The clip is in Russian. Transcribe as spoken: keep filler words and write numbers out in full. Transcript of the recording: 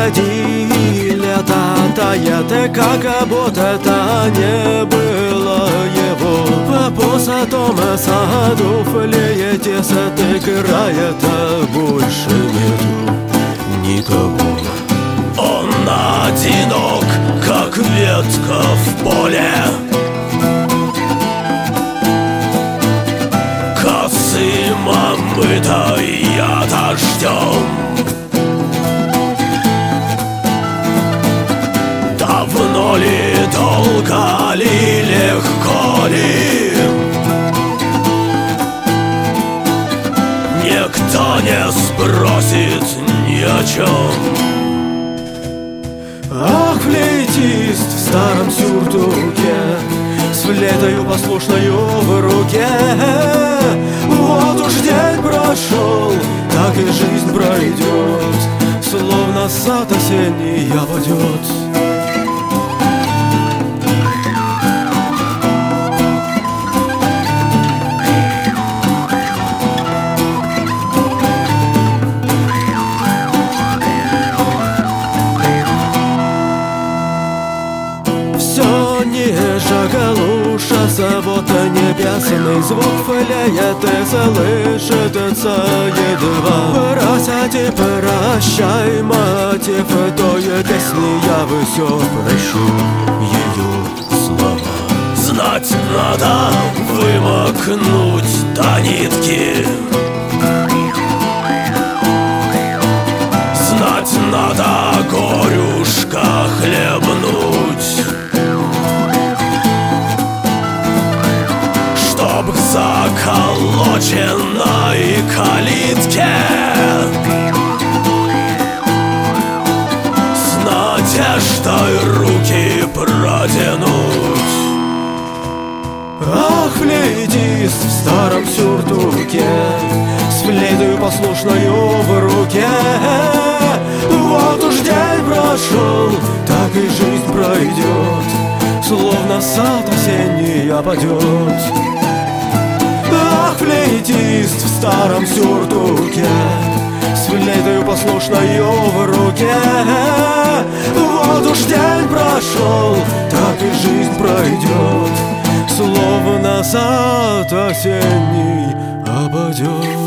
позади, лето тает, и как будто это не было его. По пустому саду флеете играет, а больше нету никого. Он одинок, как ветка в поле, косым омытая дождем. Давно ли, долго ли, легко ли, никто не спросит ни о чем. Ах, флейтист в старом сюртуке, с флейтою послушною в руке. Вот уж день прошел, так и жизнь пройдет, словно сад осенний опадет. Ниже галуша, вот небесный звук флейты слышится едва. Просяти, прощай, мотив той песни, я бы все прощу ее слова. Знать надо вымокнуть до нитки, знать надо горюшка хлебнуть, чтоб к заколоченной калитке с надеждой руки протянуть. Ах, флейтист в старом сюртуке, с флейтою послушною в руке. Вот уж день прошел, так и жизнь пройдет, словно сад осенний опадет. Ах, флейтист в старом сюртуке, с флейтою послушною в руке. Вот уж день прошел, так и жизнь пройдет, словно сад осенний опадет.